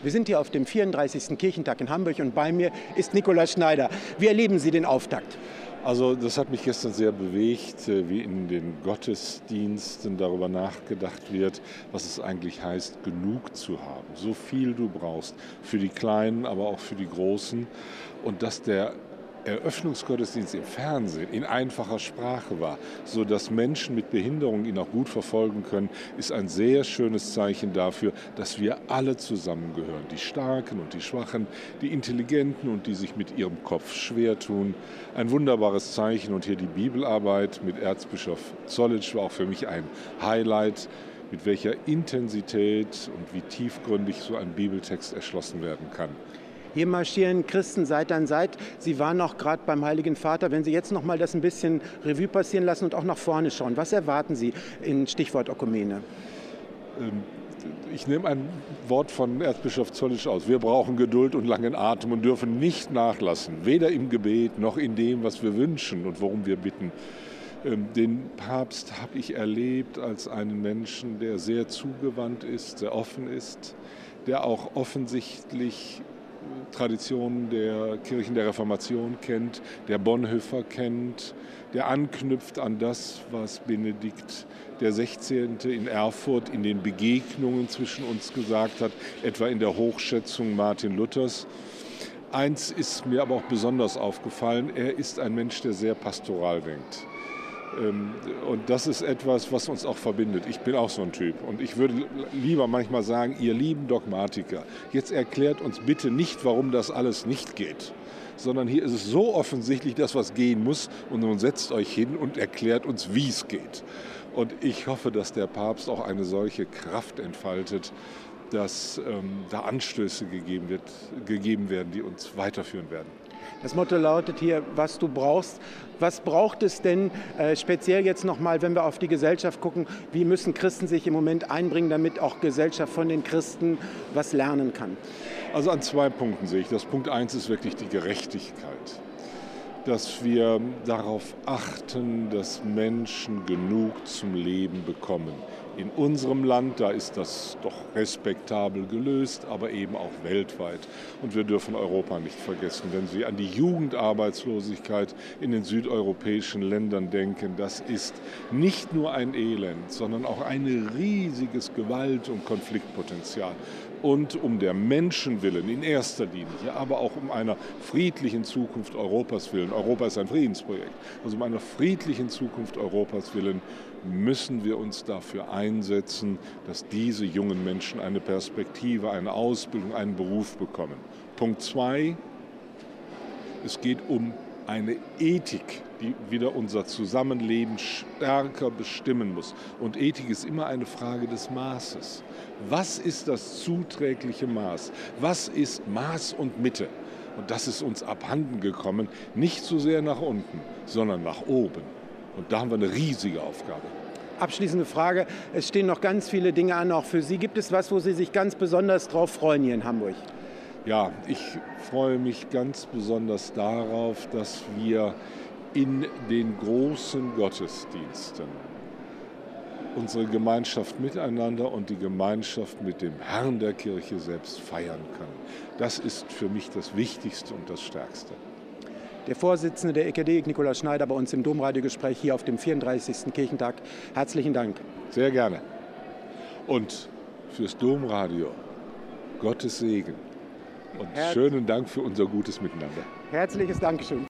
Wir sind hier auf dem 34. Kirchentag in Hamburg und bei mir ist Nikolaus Schneider. Wie erleben Sie den Auftakt? Also das hat mich gestern sehr bewegt, wie in den Gottesdiensten darüber nachgedacht wird, was es eigentlich heißt, genug zu haben. So viel du brauchst, für die Kleinen, aber auch für die Großen. Und dass der Eröffnungsgottesdienst im Fernsehen in einfacher Sprache war, sodass Menschen mit Behinderung ihn auch gut verfolgen können, ist ein sehr schönes Zeichen dafür, dass wir alle zusammengehören. Die Starken und die Schwachen, die Intelligenten und die sich mit ihrem Kopf schwer tun. Ein wunderbares Zeichen. Und hier die Bibelarbeit mit Erzbischof Zollitsch war auch für mich ein Highlight, mit welcher Intensität und wie tiefgründig so ein Bibeltext erschlossen werden kann. Hier marschieren Christen Seite an Seite. Sie waren noch gerade beim Heiligen Vater. Wenn Sie jetzt noch mal das ein bisschen Revue passieren lassen und auch nach vorne schauen, was erwarten Sie in Stichwort Ökumene? Ich nehme ein Wort von Erzbischof Zollitsch aus. Wir brauchen Geduld und langen Atem und dürfen nicht nachlassen, weder im Gebet noch in dem, was wir wünschen und worum wir bitten. Den Papst habe ich erlebt als einen Menschen, der sehr zugewandt ist, sehr offen ist, der auch offensichtlich Traditionen der Kirchen der Reformation kennt, der Bonhoeffer kennt, der anknüpft an das, was Benedikt der 16. in Erfurt in den Begegnungen zwischen uns gesagt hat, etwa in der Hochschätzung Martin Luthers. Eins ist mir aber auch besonders aufgefallen, er ist ein Mensch, der sehr pastoral denkt. Und das ist etwas, was uns auch verbindet. Ich bin auch so ein Typ. Und ich würde lieber manchmal sagen, ihr lieben Dogmatiker, jetzt erklärt uns bitte nicht, warum das alles nicht geht, sondern hier ist es so offensichtlich, dass was gehen muss. Und nun setzt euch hin und erklärt uns, wie es geht. Und ich hoffe, dass der Papst auch eine solche Kraft entfaltet, dass da Anstöße gegeben werden, die uns weiterführen werden. Das Motto lautet hier, was du brauchst. Was braucht es denn speziell jetzt nochmal, wenn wir auf die Gesellschaft gucken, wie müssen Christen sich im Moment einbringen, damit auch Gesellschaft von den Christen was lernen kann? Also an 2 Punkten sehe ich das. Punkt 1 ist wirklich die Gerechtigkeit. Dass wir darauf achten, dass Menschen genug zum Leben bekommen. In unserem Land, da ist das doch respektabel gelöst, aber eben auch weltweit. Und wir dürfen Europa nicht vergessen. Wenn Sie an die Jugendarbeitslosigkeit in den südeuropäischen Ländern denken, das ist nicht nur ein Elend, sondern auch ein riesiges Gewalt- und Konfliktpotenzial. Und um der Menschen willen in erster Linie, aber auch um einer friedlichen Zukunft Europas willen, Europa ist ein Friedensprojekt, also um einer friedlichen Zukunft Europas willen, müssen wir uns dafür einsetzen, dass diese jungen Menschen eine Perspektive, eine Ausbildung, einen Beruf bekommen. Punkt 2, es geht um eine Ethik, die wieder unser Zusammenleben stärker bestimmen muss. Und Ethik ist immer eine Frage des Maßes. Was ist das zuträgliche Maß? Was ist Maß und Mitte? Und das ist uns abhanden gekommen, nicht so sehr nach unten, sondern nach oben. Und da haben wir eine riesige Aufgabe. Abschließende Frage. Es stehen noch ganz viele Dinge an, auch für Sie. Gibt es was, wo Sie sich ganz besonders drauf freuen hier in Hamburg? Ja, ich freue mich ganz besonders darauf, dass wir in den großen Gottesdiensten unsere Gemeinschaft miteinander und die Gemeinschaft mit dem Herrn der Kirche selbst feiern können. Das ist für mich das Wichtigste und das Stärkste. Der Vorsitzende der EKD, Nikolaus Schneider, bei uns im Domradiogespräch hier auf dem 34. Kirchentag. Herzlichen Dank. Sehr gerne. Und fürs Domradio Gottes Segen und schönen Dank für unser gutes Miteinander. Herzliches Dankeschön.